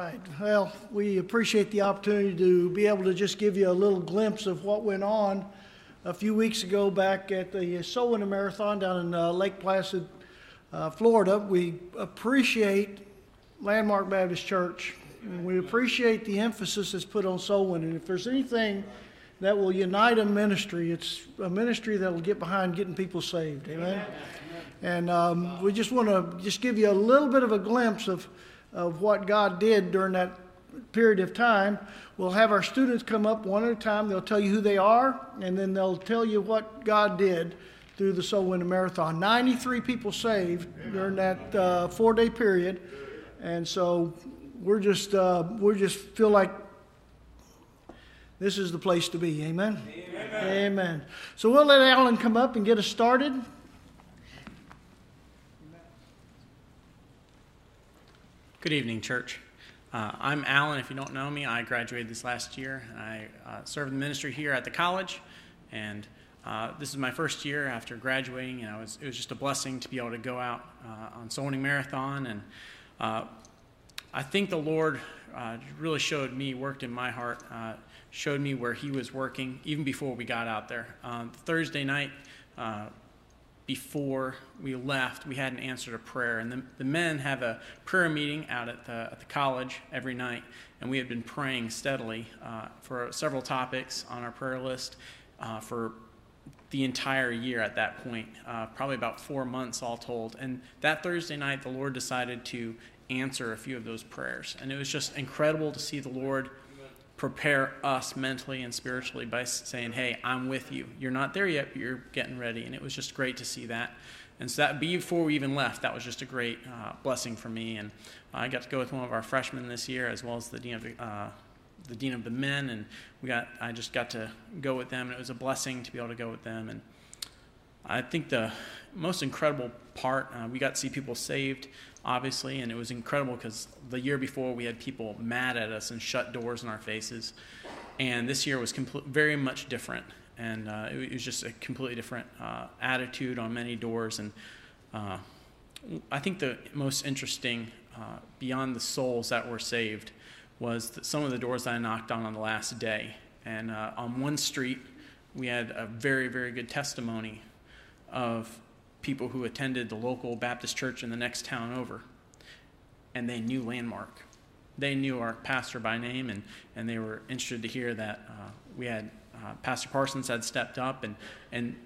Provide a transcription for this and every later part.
right. Well, we appreciate the opportunity to be able to just give you a little glimpse of what went on a few weeks ago back at the Soul Winning Marathon down in Lake Placid, Florida. We appreciate Landmark Baptist Church. And we appreciate the emphasis that's put on soul winning. If there's anything that will unite a ministry, it's a ministry that will get behind getting people saved. Amen? And we just want to just give you a little bit of a glimpse of what God did during that period of time. We'll have our students come up one at a time. They'll tell you who they are, and then they'll tell you what God did through the Soul Winning Marathon. 93 people saved during that 4-day period. And so we're just feel like this is the place to be. Amen? Amen. Amen. So we'll let Alan come up and get us started. Good evening, church. I'm Alan. If you don't know me, I graduated this last year. I served in the ministry here at the college, and this is my first year after graduating, and it was just a blessing to be able to go out on Soul Winning Marathon. And I think the Lord really worked in my heart, showed me where He was working even before we got out there. Thursday night, before we left, we had an answer to prayer, and the men have a prayer meeting out at the college every night, and we had been praying steadily for several topics on our prayer list for the entire year at that point, probably about 4 months all told. And that Thursday night, the Lord decided to answer a few of those prayers, and it was just incredible to see the Lord prepare us mentally and spiritually by saying, hey, I'm with you. You're not there yet, but you're getting ready. And it was just great to see that. And so that before we even left, that was just a great blessing for me. And I got to go with one of our freshmen this year, as well as the dean of the men. And I just got to go with them, and it was a blessing to be able to go with them. And I think the most incredible part, we got to see people saved, obviously, and it was incredible because the year before we had people mad at us and shut doors in our faces, and this year was very much different, and it was just a completely different attitude on many doors. And I think the most interesting, beyond the souls that were saved, was that some of the doors that I knocked on the last day. And on one street, we had a very, very good testimony of people who attended the local Baptist church in the next town over, and they knew Landmark. They knew our pastor by name, and they were interested to hear that we had Pastor Parsons had stepped up, and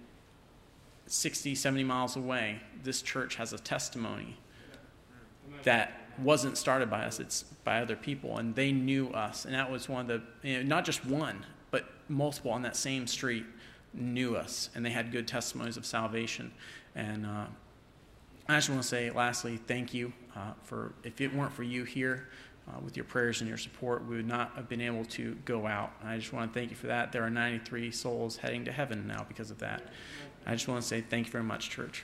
60, 70 miles away, this church has a testimony that wasn't started by us, it's by other people, and they knew us. And that was one of the, not just one, but multiple on that same street knew us, and they had good testimonies of salvation. And I just want to say, lastly, thank you for, if it weren't for you here with your prayers and your support, we would not have been able to go out. And I just want to thank you for that. There are 93 souls heading to heaven now because of that. I just want to say thank you very much, church.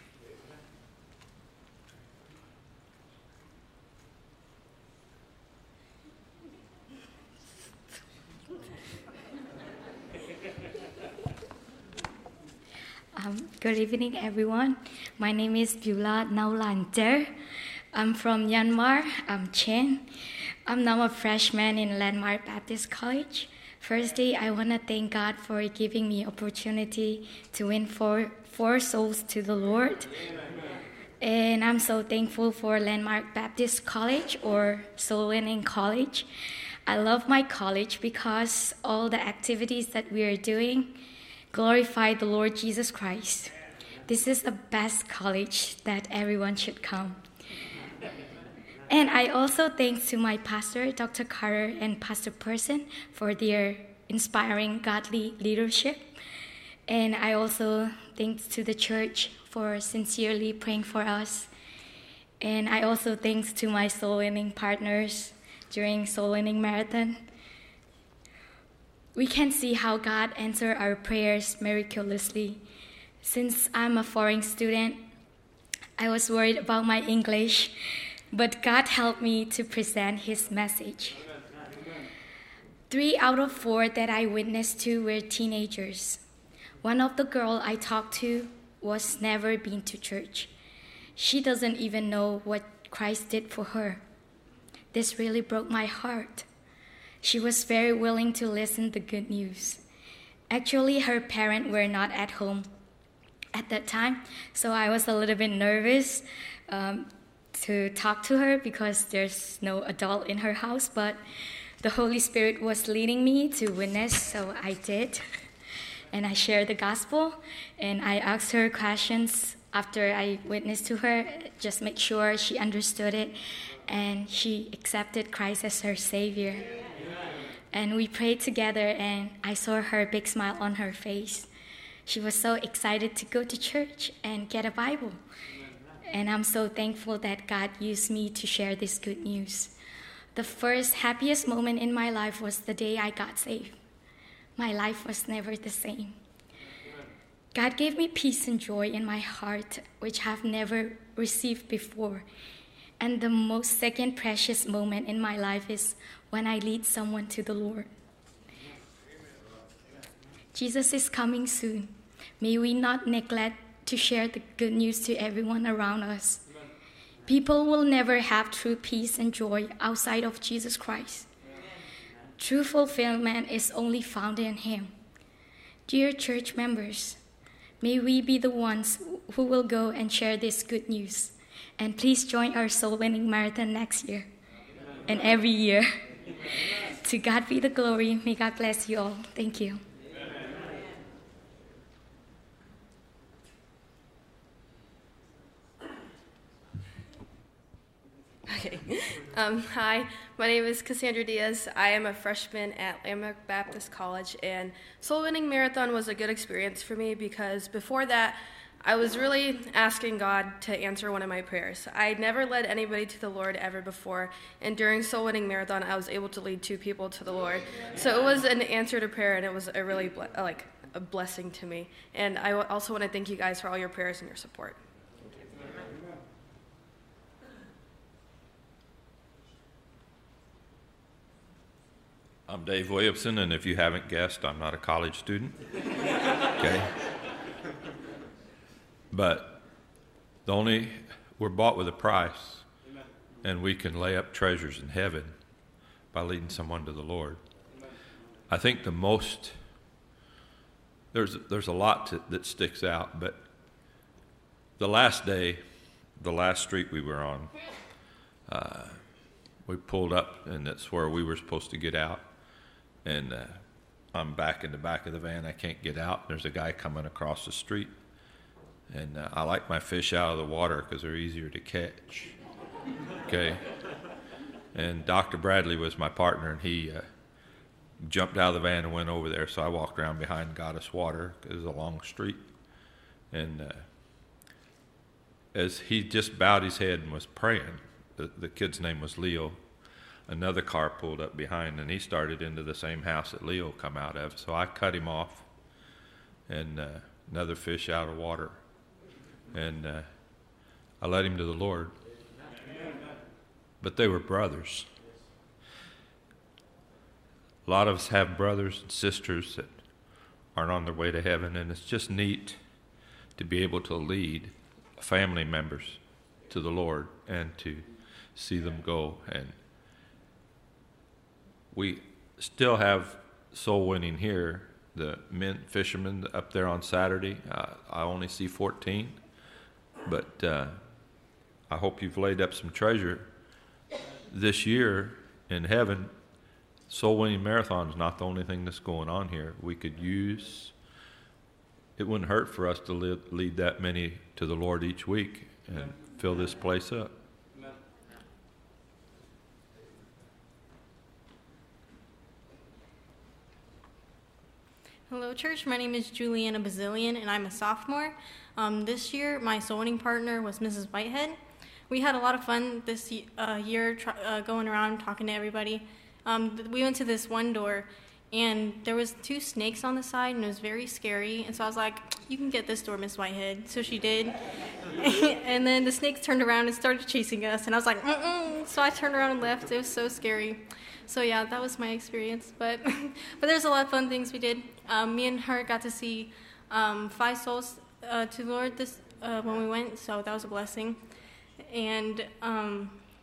Good evening, everyone. My name is Beulah Naulanter. I'm from Myanmar. I'm Chen. I'm now a freshman in Landmark Baptist College. Firstly, I want to thank God for giving me opportunity to win four souls to the Lord. And I'm so thankful for Landmark Baptist College, or Soul Winning College. I love my college because all the activities that we are doing glorify the Lord Jesus Christ. This is the best college that everyone should come. And I also thanks to my pastor, Dr. Carter, and Pastor Person for their inspiring godly leadership. And I also thanks to the church for sincerely praying for us. And I also thanks to my soul winning partners during Soul Winning Marathon. We can see how God answers our prayers miraculously. Since I'm a foreign student, I was worried about my English, but God helped me to present His message. 3 out of 4 that I witnessed to were teenagers. One of the girls I talked to was never been to church. She doesn't even know what Christ did for her. This really broke my heart. She was very willing to listen to the good news. Actually, her parents were not at home at that time, so I was a little bit nervous to talk to her because there's no adult in her house, but the Holy Spirit was leading me to witness, so I did. And I shared the gospel, and I asked her questions after I witnessed to her, just make sure she understood it, and she accepted Christ as her Savior. And we prayed together, and I saw her big smile on her face. She was so excited to go to church and get a Bible. And I'm so thankful that God used me to share this good news. The first happiest moment in my life was the day I got saved. My life was never the same. God gave me peace and joy in my heart, which I've never received before. And the most second precious moment in my life is when I lead someone to the Lord. Jesus is coming soon. May we not neglect to share the good news to everyone around us. People will never have true peace and joy outside of Jesus Christ. True fulfillment is only found in Him. Dear church members, may we be the ones who will go and share this good news. And please join our soul winning marathon next year and every year. To God be the glory. May God bless you all. Thank you. Okay. Hi, my name is Cassandra Diaz. I am a freshman at Landmark Baptist College, and Soul Winning Marathon was a good experience for me because before that, I was really asking God to answer one of my prayers. I had never led anybody to the Lord ever before, and during Soul Winning Marathon, I was able to lead 2 people to the Lord. So it was an answer to prayer, and it was a really a blessing to me. And I also want to thank you guys for all your prayers and your support. I'm Dave Williamson, and if you haven't guessed, I'm not a college student. Okay? But we're bought with a price, and we can lay up treasures in heaven by leading someone to the Lord. I think there's a lot that sticks out, but the last day, the last street we were on, we pulled up, and that's where we were supposed to get out. And I'm back in the back of the van. I can't get out. There's a guy coming across the street. And I like my fish out of the water because they're easier to catch. Okay? And Dr. Bradley was my partner, and he jumped out of the van and went over there. So I walked around behind and got us water because it was a long street. And as he just bowed his head and was praying, the kid's name was Leo, another car pulled up behind, and he started into the same house that Leo come out of. So I cut him off, and another fish out of water. And I led him to the Lord. But they were brothers. A lot of us have brothers and sisters that aren't on their way to heaven, and it's just neat to be able to lead family members to the Lord and to see them go. And we still have soul winning here. The men fishermen up there on Saturday, I only see 14, but I hope you've laid up some treasure this year in heaven. Soul Winning Marathon is not the only thing that's going on here. We could use, it wouldn't hurt for us to lead that many to the Lord each week and fill this place up. Hello, church. My name is Juliana Bazillion, and I'm a sophomore. This year, my soul winning partner was Mrs. Whitehead. We had a lot of fun this year going around talking to everybody. We went to this one door, and there was 2 snakes on the side, and it was very scary. And so I was like, "You can get this door, Miss Whitehead." So she did. And then the snakes turned around and started chasing us, and I was like, "Mm-mm." So I turned around and left. It was so scary. So yeah, that was my experience. But there's a lot of fun things we did. Me and her got to see 5 souls to the Lord when we went, so that was a blessing. And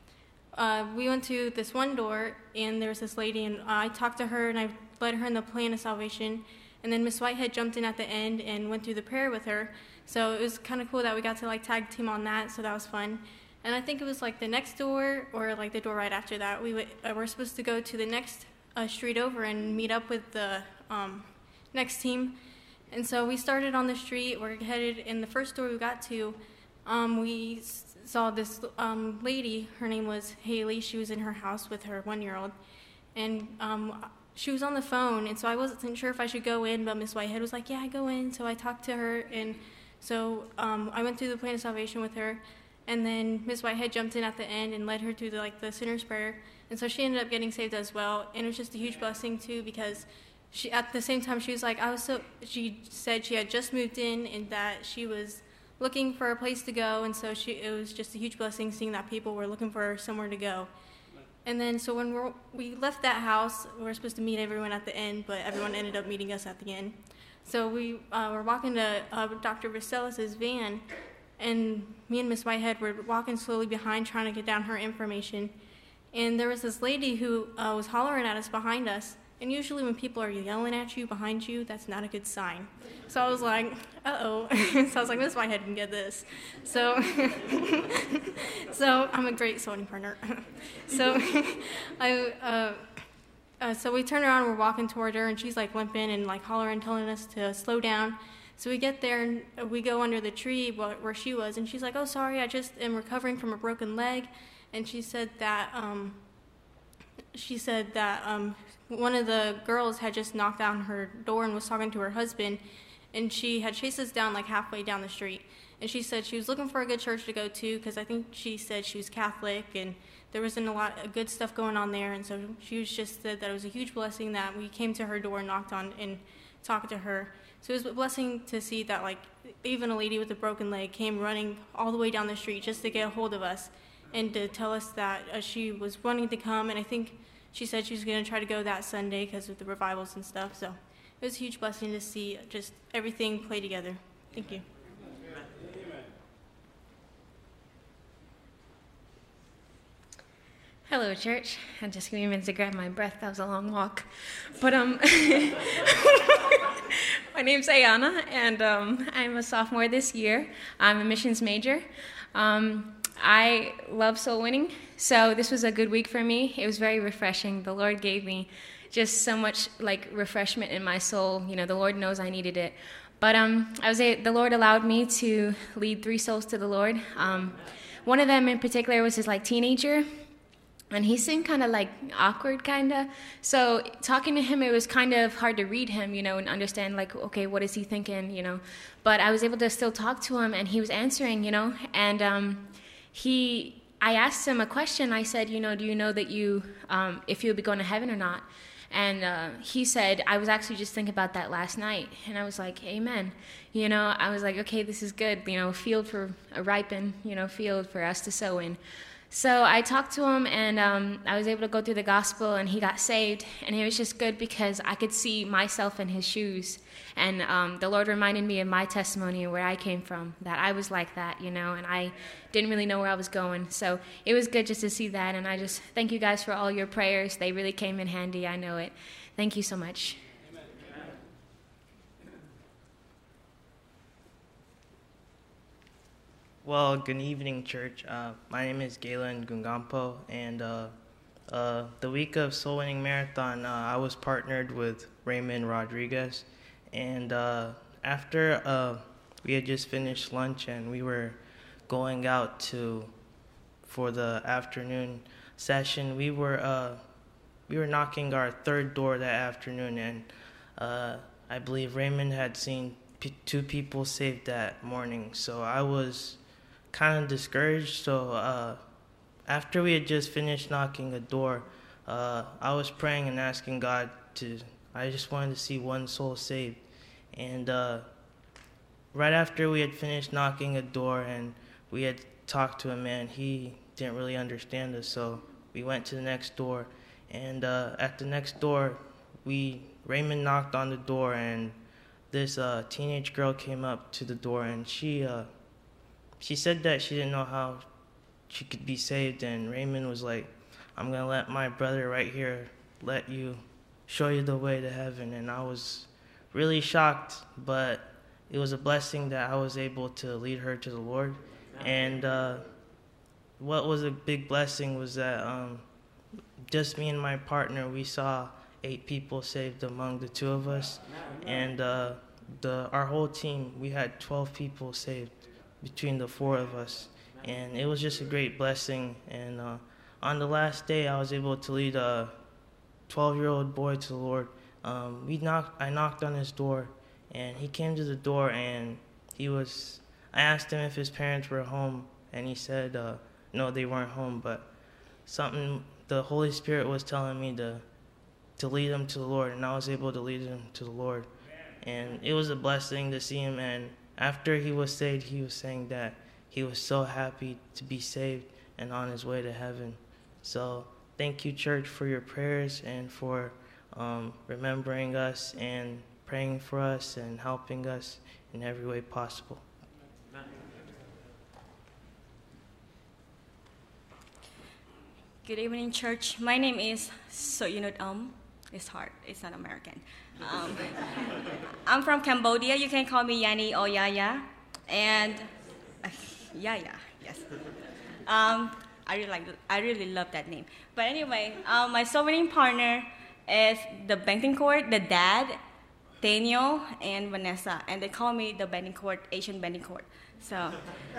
we went to this one door, and there was this lady, and I talked to her, and I led her in the plan of salvation. And then Miss Whitehead jumped in at the end and went through the prayer with her. So it was kind of cool that we got to like tag team on that. So that was fun. And I think it was like the next door or like the door right after that. We're supposed to go to the next street over and meet up with the next team. And so we started on the street. We're headed in the first door we got to. We saw this lady. Her name was Haley. She was in her house with her 1-year-old. And she was on the phone, and so I wasn't sure if I should go in, but Miss Whitehead was like, yeah, go in. So I talked to her, and so I went through the plan of salvation with her, and then Miss Whitehead jumped in at the end and led her through the sinner's prayer, and so she ended up getting saved as well. And it was just a huge blessing too, because she, at the same time, she was like, she said she had just moved in and that she was looking for a place to go, and so it was just a huge blessing seeing that people were looking for somewhere to go. And then, so when we left that house, we were supposed to meet everyone at the end, but everyone ended up meeting us at the end. So we were walking to Dr. Vaselis' van, and me and Miss Whitehead were walking slowly behind, trying to get down her information. And there was this lady who was hollering at us behind us. And usually when people are yelling at you behind you, that's not a good sign. So I was like, uh-oh. So I was like, Miss Whitehead can get this. So, so I'm a great sewing partner. So so we turn around, we're walking toward her, and she's like limping and like hollering, telling us to slow down. So we get there, and we go under the tree where she was, and she's like, oh, sorry, I just am recovering from a broken leg. And she said that one of the girls had just knocked down her door and was talking to her husband, and she had chased us down like halfway down the street. And she said she was looking for a good church to go to, because I think she said she was Catholic and there wasn't a lot of good stuff going on there. And so she just said that it was a huge blessing that we came to her door, knocked on, and talked to her. So it was a blessing to see that like even a lady with a broken leg came running all the way down the street just to get a hold of us and to tell us that she was wanting to come. And I think she said she was going to try to go that Sunday because of the revivals and stuff. So it was a huge blessing to see just everything play together. Thank you. Hello, church. I just gave me a minute to grab my breath. That was a long walk. But my name's Ayana, and I'm a sophomore this year. I'm a missions major. I love soul winning, so this was a good week for me. It was very refreshing. The Lord gave me just so much like refreshment in my soul. You know, the Lord knows I needed it. But the Lord allowed me to lead 3 souls to the Lord. One of them in particular was his like teenager, and he seemed kind of like awkward, kind of. So talking to him, it was kind of hard to read him, you know, and understand like, okay, what is he thinking, you know? But I was able to still talk to him, and he was answering, you know, and I asked him a question. I said, you know, do you know that if you'll be going to heaven or not? And he said, I was actually just thinking about that last night. And I was like, amen. You know, I was like, okay, this is good. You know, a field for a ripen, you know, field for us to sow in. So I talked to him, and I was able to go through the gospel, and he got saved. And it was just good because I could see myself in his shoes. And the Lord reminded me of my testimony and where I came from, that I was like that, you know, and I didn't really know where I was going. So it was good just to see that. And I just thank you guys for all your prayers. They really came in handy. I know it. Thank you so much. Well, good evening, church. My name is Galen Gungampo, and the week of Soul Winning Marathon, I was partnered with Raymond Rodriguez, and after we had just finished lunch and we were going out for the afternoon session, we were knocking our 3rd door that afternoon, and I believe Raymond had seen 2 people saved that morning, so I was kind of discouraged. So after we had just finished knocking a door, I was praying and asking God I just wanted to see 1 soul saved. And right after we had finished knocking a door and we had talked to a man, he didn't really understand us, so we went to the next door. And at the next door, Raymond knocked on the door, and this teenage girl came up to the door, and she said that she didn't know how she could be saved. And Raymond was like, I'm going to let my brother right here show you the way to heaven. And I was really shocked, but it was a blessing that I was able to lead her to the Lord. And what was a big blessing was that just me and my partner, we saw 8 people saved among the 2 of us. And our whole team, we had 12 people saved between the 4 of us. And it was just a great blessing. And on the last day, I was able to lead a 12-year-old boy to the Lord. I knocked on his door, and he came to the door, and I asked him if his parents were home, and he said no, they weren't home, but the Holy Spirit was telling me to lead him to the Lord, and I was able to lead him to the Lord. And it was a blessing to see him, and after he was saved, he was saying that he was so happy to be saved and on his way to heaven. So thank you, church, for your prayers and for remembering us and praying for us and helping us in every way possible. Good evening, church. My name is It's hard. It's not American. I'm from Cambodia. You can call me Yani or Yaya. And Yaya, yes. I really love that name. But anyway, my soul winning partner is the Bentincourt, the dad, Daniel, and Vanessa. And they call me the Bentincourt, Asian Bentincourt. So,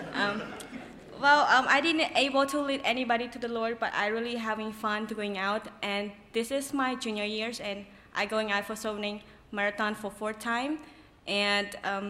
I didn't able to lead anybody to the Lord, but I really having fun going out. And this is my junior years, and I going out for soul winning marathon for 4th time. And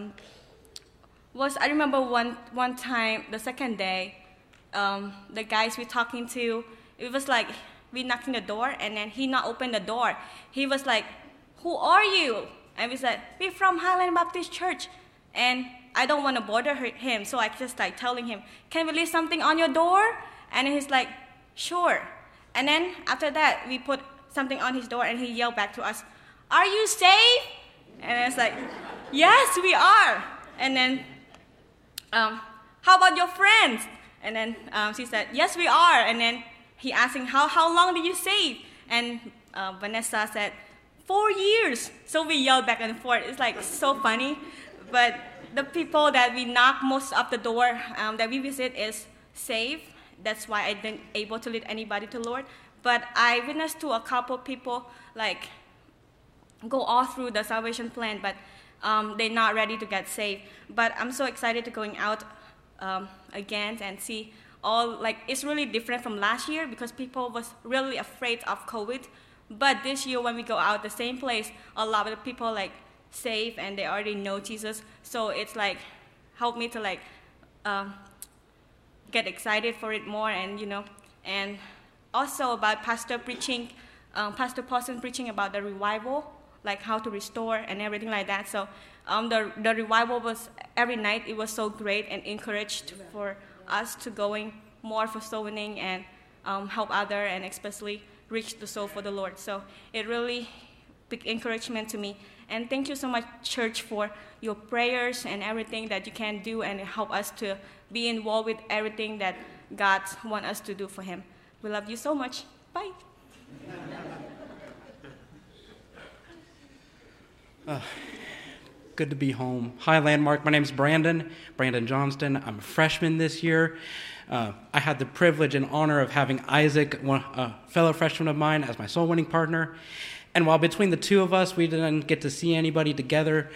I remember one time, the second day, the guys we talking to, it was like we knocking the door, and then he not open the door. He was like, "Who are you?" And we said, "We're from Highland Baptist Church." And I don't want to bother him, so I just like telling him, "Can we leave something on your door?" And he's like, "Sure." And then after that, we put something on his door, and he yelled back to us, "Are you safe?" And it's like, "Yes, we are." And then, "How about your friends?" And then she said, "Yes, we are." And then he asking, how long did you save? And Vanessa said, 4 years. So we yelled back and forth. It's like so funny. But the people that we knock most of the door that we visit is safe. That's why I didn't able to lead anybody to Lord. But I witnessed to a couple people like go all through the salvation plan, but they're not ready to get saved. But I'm so excited to going out again and see all, like, it's really different from last year because people was really afraid of COVID. But this year when we go out the same place, a lot of the people like saved and they already know Jesus. So it's like helped me to like get excited for it more, and and also about Pastor Paulson preaching about the revival, like how to restore and everything like that. So the revival was every night. It was so great and encouraged for us to going more for soul winning and help other, and especially reach the soul for the Lord. So it really big encouragement to me. And thank you so much, church, for your prayers and everything that you can do and help us to be involved with everything that God wants us to do for Him. We love you so much. Bye. Good to be home. Hi, Landmark. My name's Brandon Johnston. I'm a freshman this year. I had the privilege and honor of having Isaac, a fellow freshman of mine, as my soul-winning partner. And while between the two of us, we didn't get to see anybody together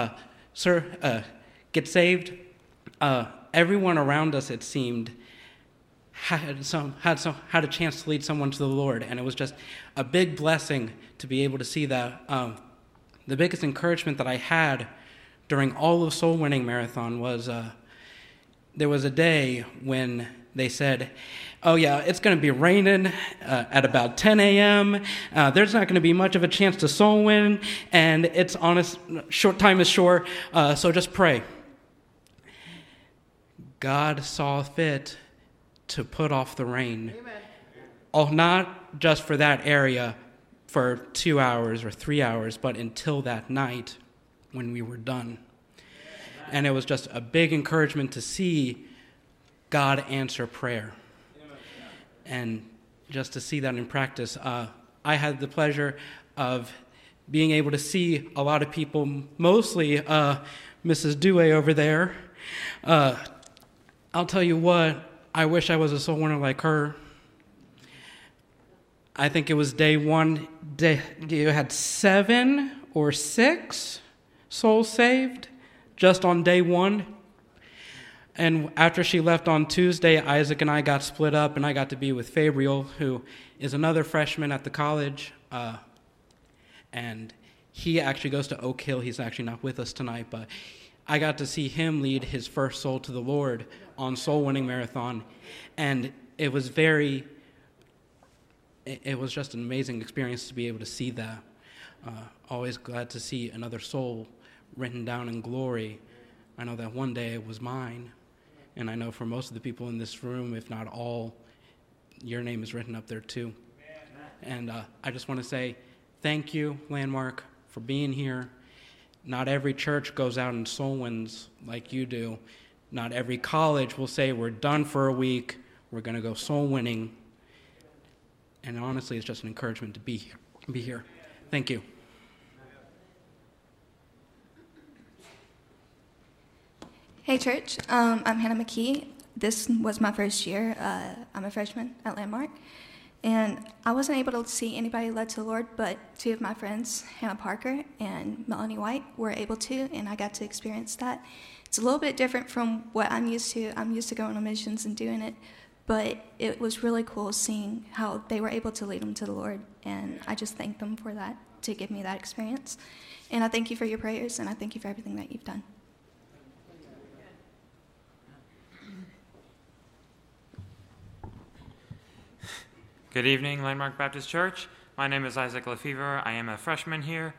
get saved, everyone around us, it seemed, had a chance to lead someone to the Lord. And it was just a big blessing to be able to see that. The biggest encouragement that I had during all of Soul Winning Marathon was there was a day when they said, "Oh yeah, it's going to be raining at about 10 a.m. There's not going to be much of a chance to soul win, and it's honest, short time is short, so just pray." God saw fit to put off the rain. Amen. Oh, not just for that area for 2 hours or 3 hours, but until that night when we were done. And it was just a big encouragement to see God answer prayer. and just to see that in practice. I had the pleasure of being able to see a lot of people, mostly Mrs. Dewey over there. I'll tell you what, I wish I was a soul winner like her. I think it was day one, you had 7 or 6 souls saved just on day one. And after she left on Tuesday, Isaac and I got split up, and I got to be with Fabriel, who is another freshman at the college. And he actually goes to Oak Hill. He's actually not with us tonight, but I got to see him lead his first soul to the Lord on Soul Winning Marathon. And it was just an amazing experience to be able to see that. Always glad to see another soul written down in glory. I know that one day it was mine, and I know for most of the people in this room, if not all, your name is written up there too. And I just want to say thank you, Landmark, for being here. Not every church goes out and soul wins like you do. Not every college will say, we're done for a week, we're going to go soul winning. And honestly, it's just an encouragement to be here. Thank you. Hey, church. I'm Hannah McKee. This was my first year. I'm a freshman at Landmark. And I wasn't able to see anybody led to the Lord, but 2 of my friends, Hannah Parker and Melanie White, were able to, and I got to experience that. It's a little bit different from what I'm used to. I'm used to going on missions and doing it, but it was really cool seeing how they were able to lead them to the Lord, and I just thank them for that, to give me that experience. And I thank you for your prayers, and I thank you for everything that you've done. Good evening, Landmark Baptist Church. My name is Isaac Lefevre. I am a freshman here.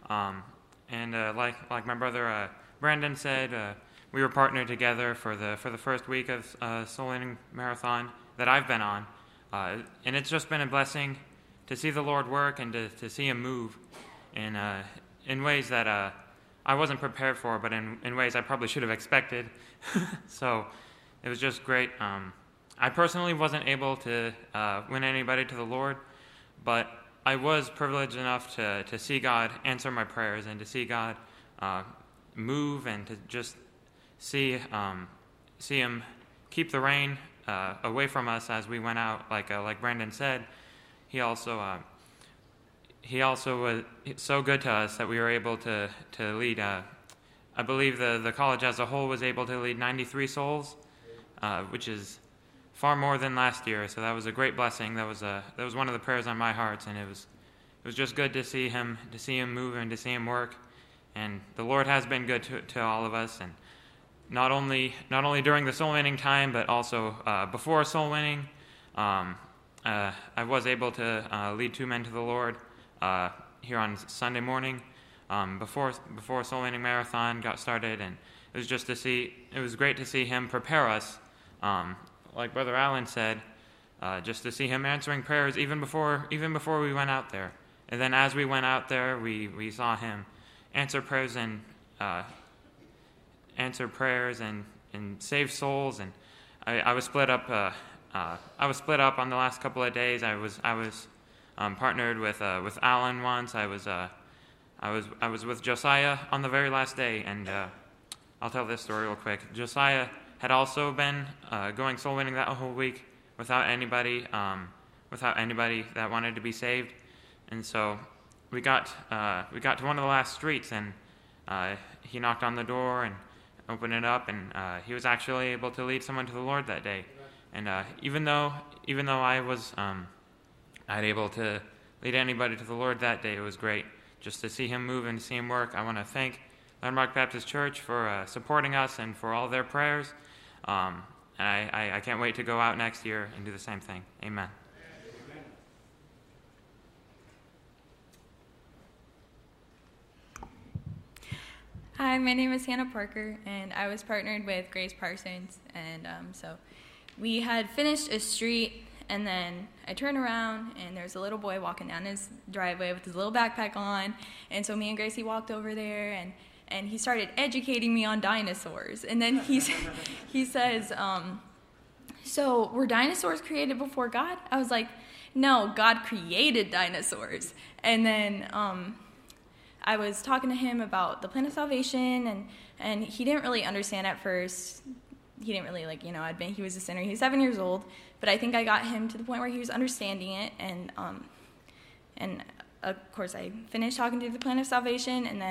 Like my brother Brandon said, we were partnered together for the first week of Soul Winning Marathon that I've been on. And it's just been a blessing to see the Lord work and to see Him move in ways that I wasn't prepared for, but in ways I probably should have expected. So it was just great. I personally wasn't able to win anybody to the Lord, but I was privileged enough to see God answer my prayers and to see God move and to just see Him keep the rain away from us as we went out. Like Brandon said, He also was so good to us that we were able to lead. I believe the college as a whole was able to lead 93 souls, which is far more than last year, so that was a great blessing. That was one of the prayers on my heart, and it was just good to see him move and to see him work. And the Lord has been good to all of us, and not only during the soul winning time, but also before soul winning. I was able to lead 2 men to the Lord here on Sunday morning before Soul Winning Marathon got started, and it was great to see him prepare us. Like Brother Allen said, just to see him answering prayers even before we went out there. And then as we went out there, we saw him answer prayers and save souls. And I was split up. I was split up on the last couple of days. I was partnered with Allen once. I was with Josiah on the very last day, and I'll tell this story real quick. Josiah had also been going soul winning that whole week without anybody that wanted to be saved, and so we got to one of the last streets, and he knocked on the door and opened it up, and he was actually able to lead someone to the Lord that day. And even though I was not able to lead anybody to the Lord that day, it was great just to see him move and to see him work. I want to thank Landmark Baptist Church for supporting us and for all their prayers. And I can't wait to go out next year and do the same thing. Amen. Hi, my name is Hannah Parker, and I was partnered with Grace Parsons. And so we had finished a street, and then I turned around, and there was a little boy walking down his driveway with his little backpack on. And so me and Gracie walked over there, and he started educating me on dinosaurs. And then he says, so were dinosaurs created before God? I was like, no, God created dinosaurs. And then I was talking to him about the plan of salvation, and he didn't really understand at first. He didn't really he was a sinner. He was 7 years old, but I think I got him to the point where he was understanding it, and of course I finished talking to the plan of salvation, and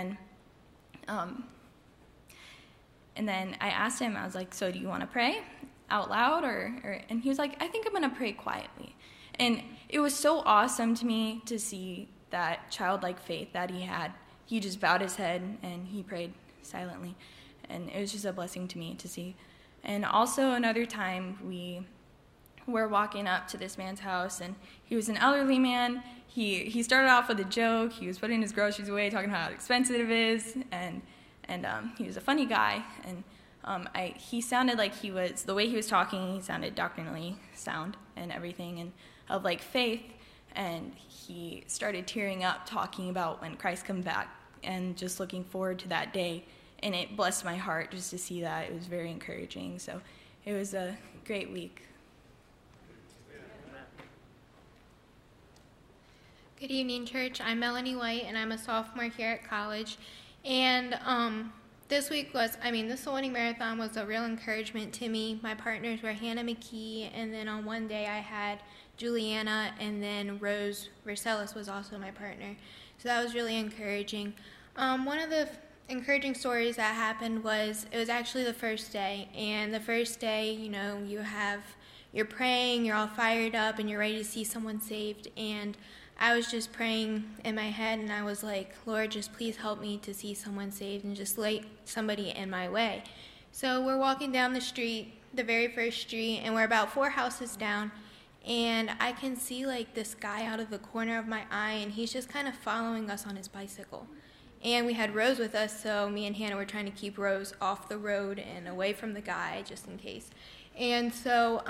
then I asked him, I was like, so do you want to pray out loud, or and he was like, I think I'm going to pray quietly. And it was so awesome to me to see that childlike faith that he had. He just bowed his head and he prayed silently, and it was just a blessing to me to see. And also another time we were walking up to this man's house, and he was an elderly man. He started off with a joke. He was putting his groceries away, talking about how expensive it is, and he was a funny guy. And he sounded like the way he was talking, he sounded doctrinally sound and everything, and of like faith. And he started tearing up, talking about when Christ comes back, and just looking forward to that day. And it blessed my heart just to see that. It was very encouraging. So it was a great week. Good evening, church. I'm Melanie White, and I'm a sophomore here at college. And this Soul Winning Marathon was a real encouragement to me. My partners were Hannah McKee, and then on one day I had Juliana, and then Rose Vercelis was also my partner. So that was really encouraging. One of the encouraging stories that happened it was actually the first day. And the first day, you're praying, you're all fired up, and you're ready to see someone saved. And I was just praying in my head, and I was like, Lord, just please help me to see someone saved, and just light somebody in my way. So we're walking down the street, the very first street, and we're about 4 houses down, and I can see this guy out of the corner of my eye, and he's just kind of following us on his bicycle. And we had Rose with us, so me and Hannah were trying to keep Rose off the road and away from the guy, just in case. And so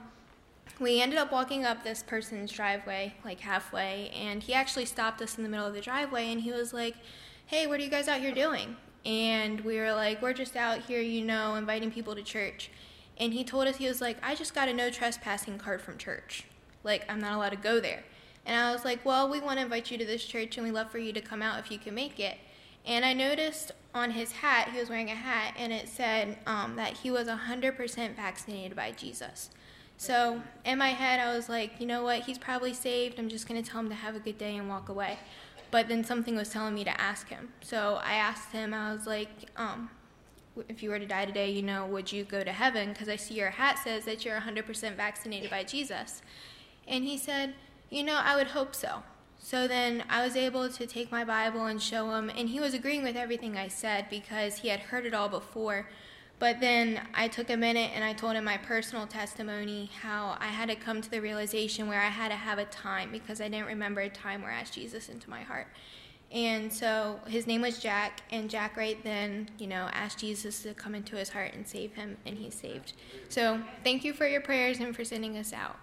we ended up walking up this person's driveway, halfway, and he actually stopped us in the middle of the driveway, and he was like, hey, what are you guys out here doing? And we were like, we're just out here, inviting people to church. And he told us, he was like, I just got a no trespassing card from church. I'm not allowed to go there. And I was like, well, we want to invite you to this church, and we'd love for you to come out if you can make it. And I noticed on his hat, he was wearing a hat, and it said that he was 100% vaccinated by Jesus. So in my head, I was like, you know what, he's probably saved. I'm just going to tell him to have a good day and walk away. But then something was telling me to ask him. So I asked him, I was like, if you were to die today, would you go to heaven? Because I see your hat says that you're 100% vaccinated by Jesus. And he said, I would hope so. So then I was able to take my Bible and show him, and he was agreeing with everything I said because he had heard it all before. But then I took a minute and I told him my personal testimony, how I had to come to the realization where I had to have a time because I didn't remember a time where I asked Jesus into my heart. And so his name was Jack, and Jack right then, asked Jesus to come into his heart and save him, and he's saved. So thank you for your prayers and for sending us out.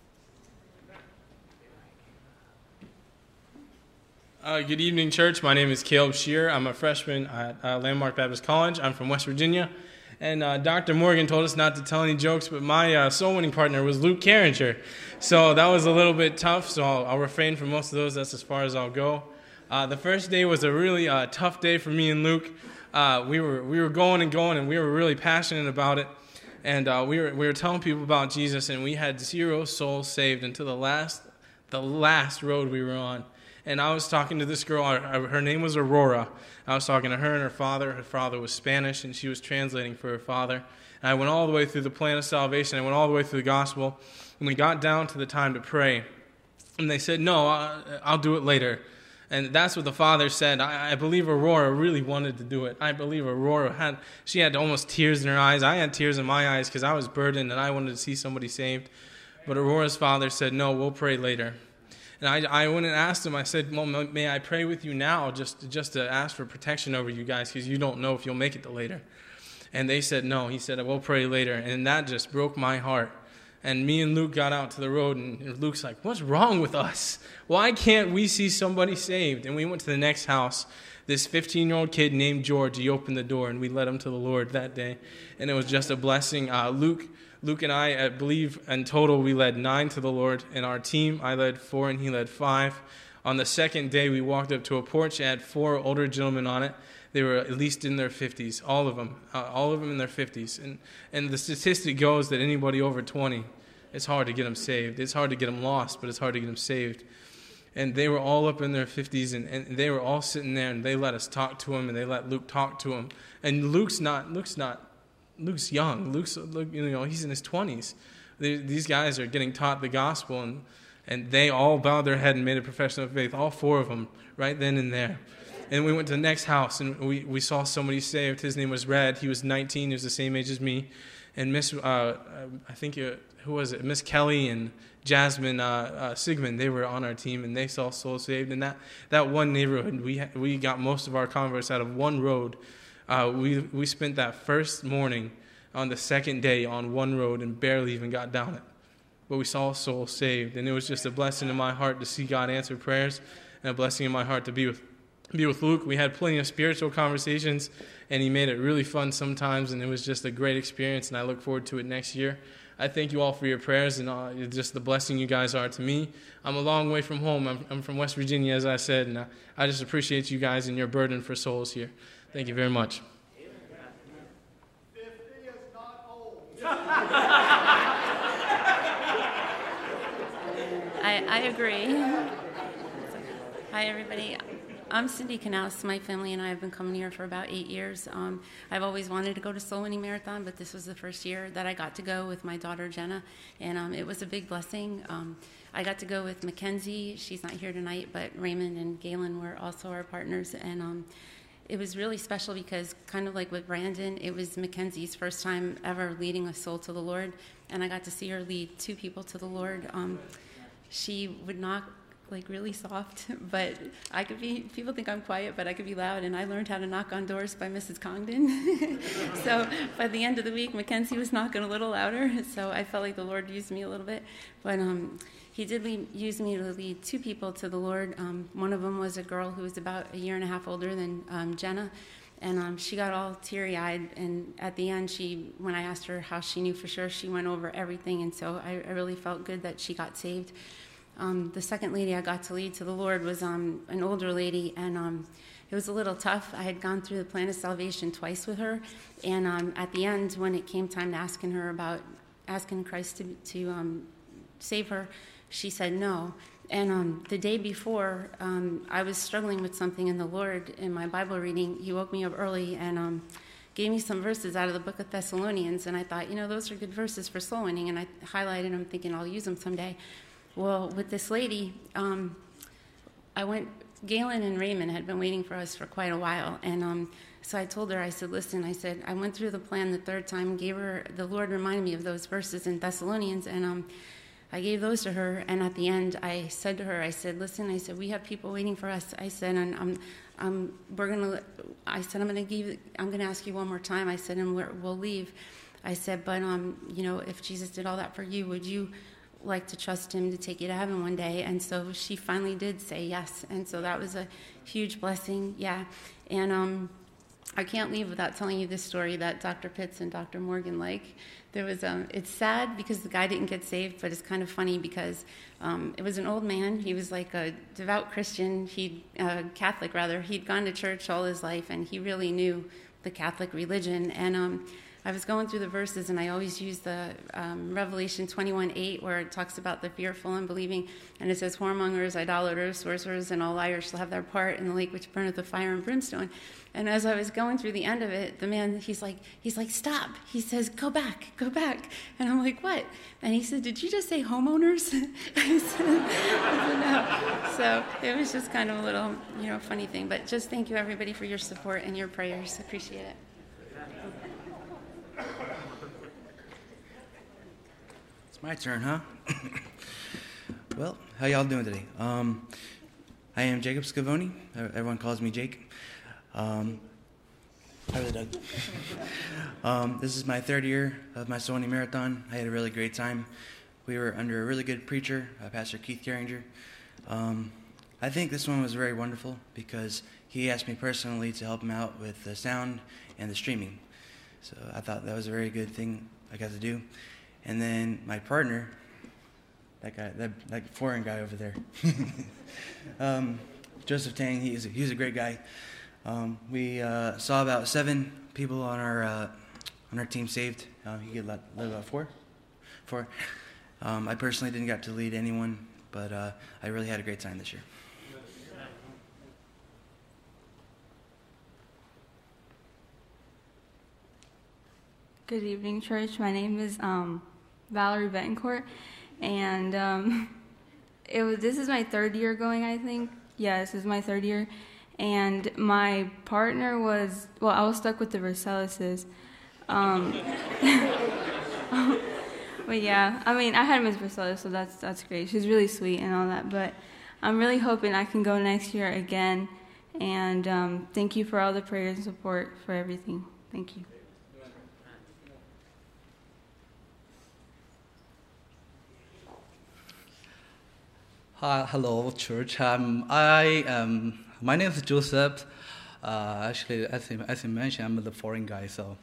Good evening, church. My name is Caleb Shear. I'm a freshman at Landmark Baptist College. I'm from West Virginia. And Dr. Morgan told us not to tell any jokes, but my soul-winning partner was Luke Carringer. So that was a little bit tough, so I'll refrain from most of those. That's as far as I'll go. The first day was a really tough day for me and Luke. We were going, and we were really passionate about it. And we were telling people about Jesus, and we had 0 souls saved until the last road we were on. And I was talking to this girl, her name was Aurora. I was talking to her and her father. Her father was Spanish, and she was translating for her father. And I went all the way through the plan of salvation. I went all the way through the gospel. And we got down to the time to pray. And they said, no, I'll do it later. And that's what the father said. I believe Aurora really wanted to do it. I believe Aurora had almost tears in her eyes. I had tears in my eyes because I was burdened and I wanted to see somebody saved. But Aurora's father said, no, we'll pray later. And I went and asked him, I said, well, may I pray with you now just to ask for protection over you guys because you don't know if you'll make it to later. And they said no. He said, we'll pray later. And that just broke my heart. And me and Luke got out to the road, and Luke's like, what's wrong with us? Why can't we see somebody saved? And we went to the next house. This 15-year-old kid named George, he opened the door, and we led him to the Lord that day. And it was just a blessing. Luke and I believe in total we led 9 to the Lord. In our team, I led 4 and he led 5. On the second day, we walked up to a porch. It had 4 older gentlemen on it. They were at least in their 50s, all of them in their 50s. And the statistic goes that anybody over 20, it's hard to get them saved. It's hard to get them lost, but it's hard to get them saved. And they were all up in their 50s, and they were all sitting there, and they let us talk to him, and they let Luke talk to him. And Luke's young. Luke's, he's in his 20s. These guys are getting taught the gospel, and they all bowed their head and made a profession of faith, all 4 of them, right then and there. And we went to the next house, and we saw somebody saved. His name was Red. He was 19. He was the same age as me. And Miss Kelly and Jasmine Sigmund, they were on our team, and they saw souls saved. And that one neighborhood, we got most of our converts out of one road. We spent that first morning on the second day on one road and barely even got down it. But we saw souls saved, and it was just a blessing in my heart to see God answer prayers, and a blessing in my heart to be with Luke. We had plenty of spiritual conversations, and he made it really fun sometimes, and it was just a great experience, and I look forward to it next year. I thank you all for your prayers and just the blessing you guys are to me. I'm a long way from home. I'm from West Virginia, as I said, and I just appreciate you guys and your burden for souls here. Thank you very much. 50 is not old. I agree. Hi, everybody. I'm Cindy Knaus. My family and I have been coming here for about 8 years. I've always wanted to go to Soul Winning Marathon, but this was the first year that I got to go with my daughter, Jenna, and it was a big blessing. I got to go with Mackenzie. She's not here tonight, but Raymond and Galen were also our partners, and it was really special because, kind of like with Brandon, it was Mackenzie's first time ever leading a soul to the Lord, and I got to see her lead 2 people to the Lord. She would knock like really soft, but people think I'm quiet, but I could be loud, and I learned how to knock on doors by Mrs. Congdon. So by the end of the week, Mackenzie was knocking a little louder, so I felt like the Lord used me a little bit. But he did use me to lead 2 people to the Lord. One of them was a girl who was about a year and a half older than Jenna, and she got all teary-eyed, and at the end, when I asked her how she knew for sure, she went over everything, and so I really felt good that she got saved. The second lady I got to lead to the Lord was an older lady, and it was a little tough. I had gone through the plan of salvation twice with her, and at the end, when it came time to asking Christ to save her, she said no. And the day before, I was struggling with something in the Lord in my Bible reading. He woke me up early and gave me some verses out of the book of Thessalonians, and I thought, those are good verses for soul winning, and I highlighted them thinking I'll use them someday. Well, with this lady, Galen and Raymond had been waiting for us for quite a while, and so I told her, I said, I went through the plan the third time, the Lord reminded me of those verses in Thessalonians, and I gave those to her, and at the end, I said to her, listen, we have people waiting for us. I said, and I'm going to ask you one more time. I said, and we'll leave. I said, but if Jesus did all that for you, would you like to trust him to take you to heaven one day? And so she finally did say yes, and so that was a huge blessing. And I can't leave without telling you this story that Dr. Pitts and Dr. Morgan like. There was it's sad because the guy didn't get saved, but it's kind of funny because it was an old man. He was like a devout Christian, Catholic rather. He'd gone to church all his life, and he really knew the Catholic religion. And I was going through the verses, and I always use the Revelation 21:8, where it talks about the fearful and believing, and it says, whoremongers, idolaters, sorcerers, and all liars shall have their part in the lake which burneth with fire and brimstone. And as I was going through the end of it, the man, he's like, stop. He says, go back. And I'm like, what? And he said, did you just say homeowners? I said, no. So it was just kind of a little, funny thing. But just thank you, everybody, for your support and your prayers. Appreciate it. It's my turn, huh? Well, how y'all doing today? I am Jacob Scavone. Everyone calls me Jake. How are they, Doug? This is my 3rd year of my Soul Winning Marathon. I had a really great time. We were under a really good preacher, Pastor Keith Carringer. I think this one was very wonderful because he asked me personally to help him out with the sound and the streaming. So I thought that was a very good thing I got to do. And then my partner, that guy, that foreign guy over there, Joseph Tang, he's a great guy. We saw about 7 people on our team saved. He could let about 4. I personally didn't get to lead anyone, but I really had a great time this year. Good evening, church. My name is Valerie Betancourt, and this is my 3rd year going, I think. Yeah, this is my 3rd year. And my partner was, I was stuck with the Vercellises. But yeah, I mean, I had Ms. Vercellis, so that's great. She's really sweet and all that. But I'm really hoping I can go next year again. And thank you for all the prayers and support for everything. Thank you. Hello, church. My name is Joseph. Actually, as you mentioned, I'm the foreign guy. So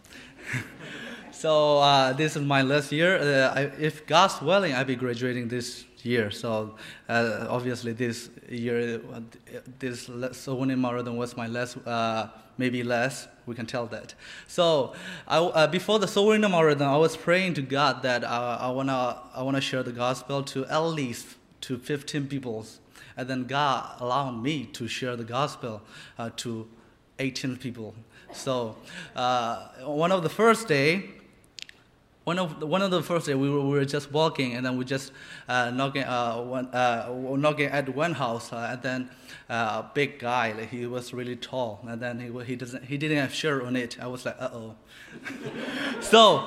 this is my last year. If God's willing, I'll be graduating this year. So obviously, this year, this soul winning marathon was my last, maybe less. We can tell that. So before the soul winning marathon, I was praying to God that I wanna share the gospel to at least to 15 people, and then God allowed me to share the gospel to 18 people. So one of the first day, we were just walking, and then we just knocking at one house, and then a big guy, like, he was really tall, and then he didn't have shirt on it. I was like, uh-oh. So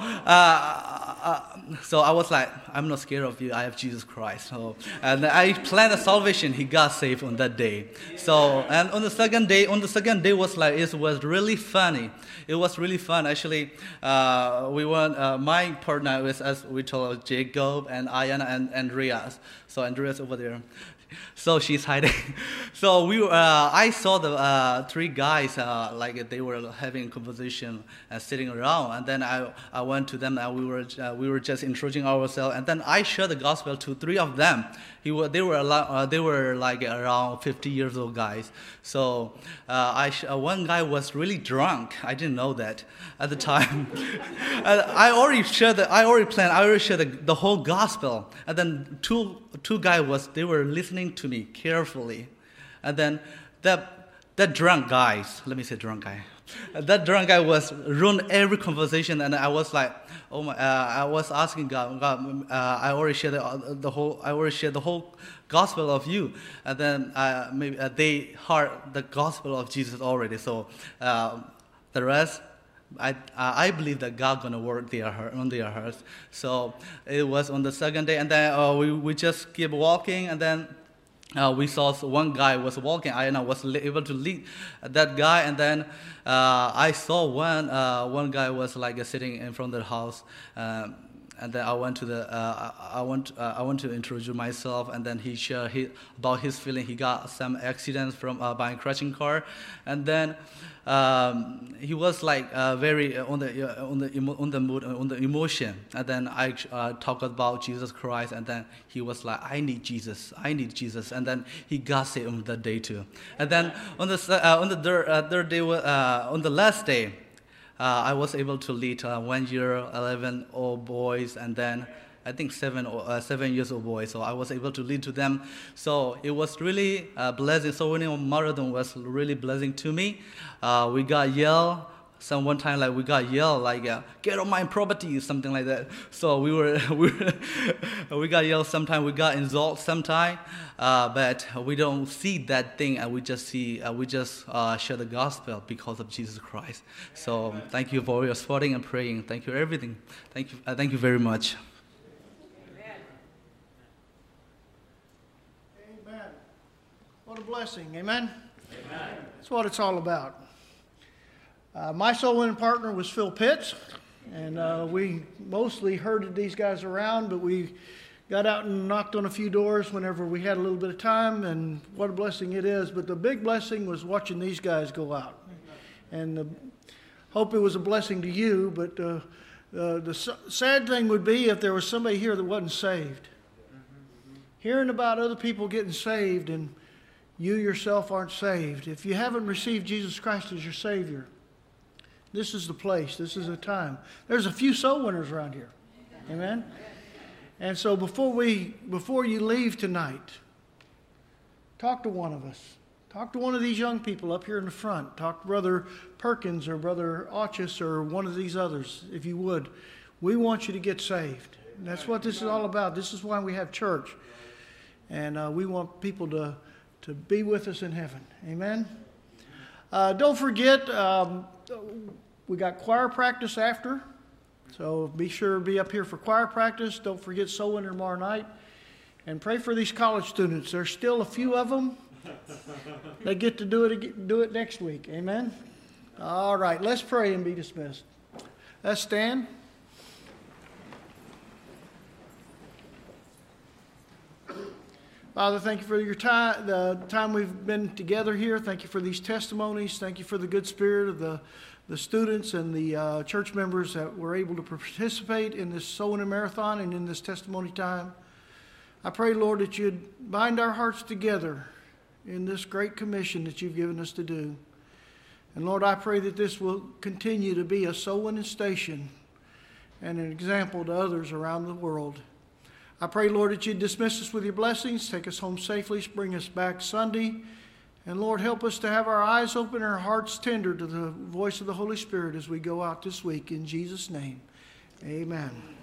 I was like, I'm not scared of you. I have Jesus Christ. So, and I planned a salvation. He got saved on that day. So, and on the second day was like, it was really funny. It was really fun. Actually, we went. My partner was, as we told, Jacob and Ayana and Andreas. So Andreas over there. So she's hiding. So I saw the 3 guys, like they were having a conversation and sitting around, and then I went to them, and we were just introducing ourselves, and then I shared the gospel to 3 of them. They were like around 50 years old guys. So one guy was really drunk. I didn't know that at the time. I already shared the whole gospel, and then two guys they were listening to me carefully, and then that drunk guy, that drunk guy was ruined every conversation, and I was like, oh my! I was asking God, I already shared the whole gospel of you, and then maybe they heard the gospel of Jesus already. So the rest, I believe that God gonna work on their hearts. So it was on the second day, and then we just keep walking, and then we saw one guy was walking. I was able to lead that guy, and then I saw one guy was like sitting in front of the house. And then I went to introduce myself, and then he shared about his feeling. He got some accidents from buying crashing car, and then he was like very on the emotion. And then I talked about Jesus Christ, and then he was like, I need Jesus, and then he got saved on that day too. And then on the third day, on the last day, I was able to lead 1 year, 11-old boys, and then I think 7 years old boys. So I was able to lead to them. So it was really a blessing. So winning marathon was really blessing to me. We got yelled. One time, like, we got yelled, like, get on my property, something like that. So we got yelled sometime, we got insulted sometime, but we don't see that thing, and we just share the gospel because of Jesus Christ. So thank you for your supporting and praying. Thank you for everything. Thank you very much. Amen. What a blessing. Amen. Amen. That's what it's all about. My soul winning partner was Phil Pitts, and we mostly herded these guys around, but we got out and knocked on a few doors whenever we had a little bit of time, and what a blessing it is. But the big blessing was watching these guys go out, and hope it was a blessing to you, but sad thing would be if there was somebody here that wasn't saved. Hearing about other people getting saved and you yourself aren't saved. If you haven't received Jesus Christ as your Savior, this is the place. This is the time. There's a few soul winners around here. Amen? And so before you leave tonight, talk to one of us. Talk to one of these young people up here in the front. Talk to Brother Perkins or Brother Auchus or one of these others, if you would. We want you to get saved. And that's what this is all about. This is why we have church. And we want people to be with us in heaven. Amen? Don't forget, we got choir practice after. So be sure to be up here for choir practice. Don't forget soul winner tomorrow night. And pray for these college students. There's still a few of them. They get to do it next week. Amen? All right, let's pray and be dismissed. Let's stand. Father, thank you for your time, the time we've been together here. Thank you for these testimonies. Thank you for the good spirit of the students and the church members that were able to participate in this Soul Winning Marathon and in this testimony time. I pray, Lord, that you'd bind our hearts together in this great commission that you've given us to do. And Lord, I pray that this will continue to be a soul winning station and an example to others around the world. I pray, Lord, that you'd dismiss us with your blessings, take us home safely, bring us back Sunday. And Lord, help us to have our eyes open and our hearts tender to the voice of the Holy Spirit as we go out this week. In Jesus' name, amen.